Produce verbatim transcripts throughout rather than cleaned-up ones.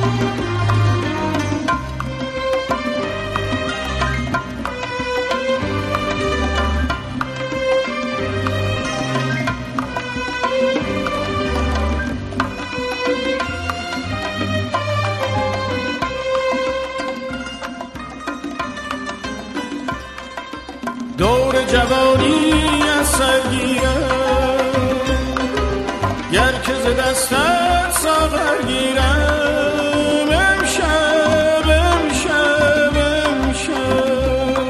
دور جوانی از سرگیرم، گر که ز دستت ساغر گیرم. امشب امشب امشب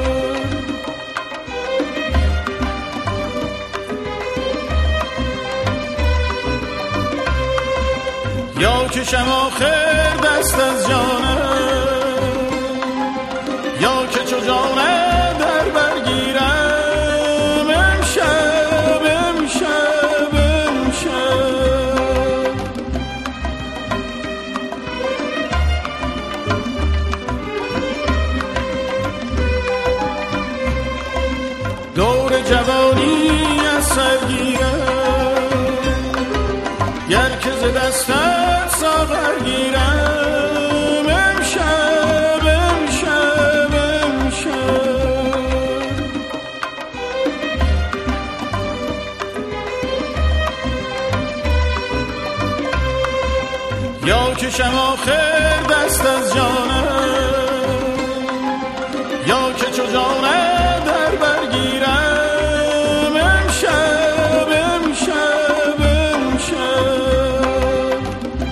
یا کشم آخر دست از جانم، یا که چو جانم در برگیرم. امشب امشب امشب دور جوانی از سرگیرم، گر که ز دستت ساغر گیرم. امشب امشب امشب یا کشم آخر دست از جانم، یا که چو جانم در برگیرم. امشب امشب امشب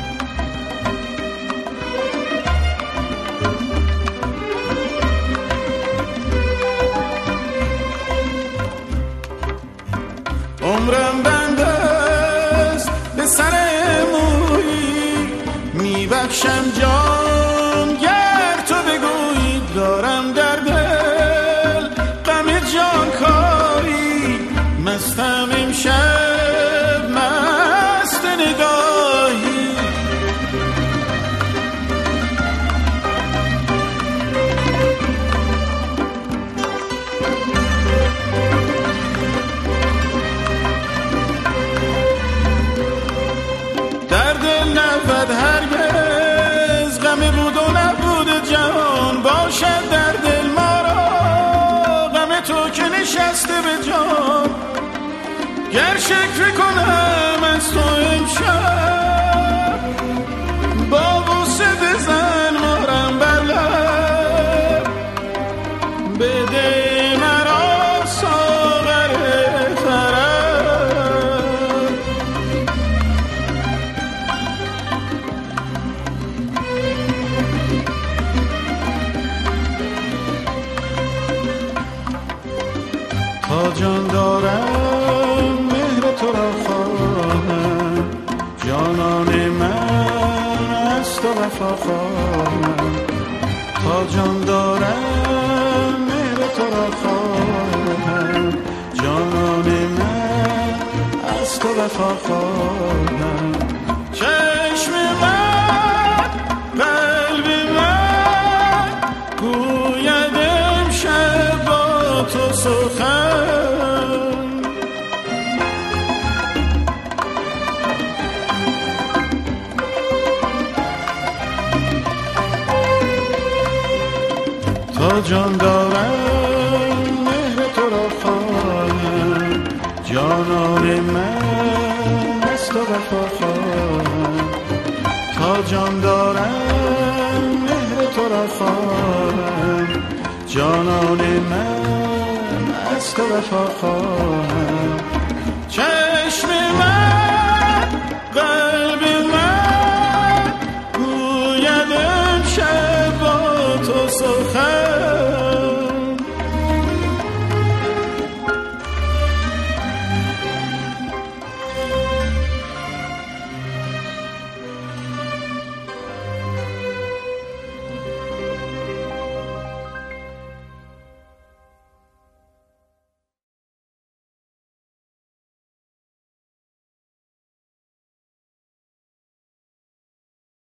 عمرم بنده است به سر مویی، میبخشم جان گر تو بگویی. دارم در دل غم جان کاری، مستم امشب مست نگاهی. در دل نبود هرگز غم بود و نبود جهان، باشد در دل ما را غم تو که نشسته به جان. گر شکر کنم از تو امشب، با بوسه بزن مارم بر لب. بده مرا ساغر طرب، تا جان دارم مهر تو را خواهم، جانان من از تو وفا خواهم. تا جان دارم مهر تو را خواهم، جانان من از تو وفا خواهم. چشم من قلب من گوید امشب با تو سخن. تا جان دارم مهر تو را خواهم، جانان من از تو وفا خواهم. تا جان دارم مهر تو را خواهم، جانان من از تو وفا خواهم.